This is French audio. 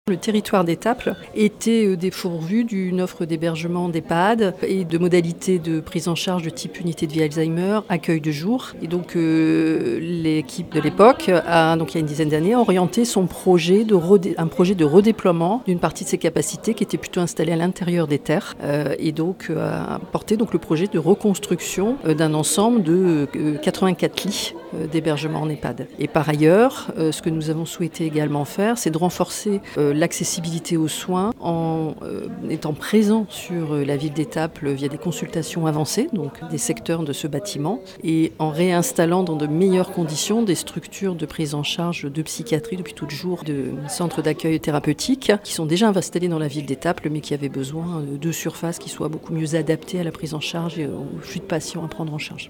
Le territoire d'Étaples était dépourvu d'une offre d'hébergement d'EHPAD et de modalités de prise en charge de type unité de vie Alzheimer, accueil de jour. Et donc l'équipe de l'époque a, donc il y a une dizaine d'années, orienté son projet un projet de redéploiement d'une partie de ses capacités qui était plutôt installée à l'intérieur des terres et donc a porté donc le projet de reconstruction d'un ensemble de 84 lits d'hébergement en EHPAD. Et par ailleurs, ce que nous avons souhaité également faire, c'est de renforcer l'accessibilité aux soins en étant présent sur la ville d'Étaples via des consultations avancées, donc des secteurs de ce bâtiment, et en réinstallant dans de meilleures conditions des structures de prise en charge de psychiatrie depuis tout le jour, de centres d'accueil thérapeutique qui sont déjà installés dans la ville d'Étaples, mais qui avaient besoin de surfaces qui soient beaucoup mieux adaptées à la prise en charge et au flux de patients à prendre en charge.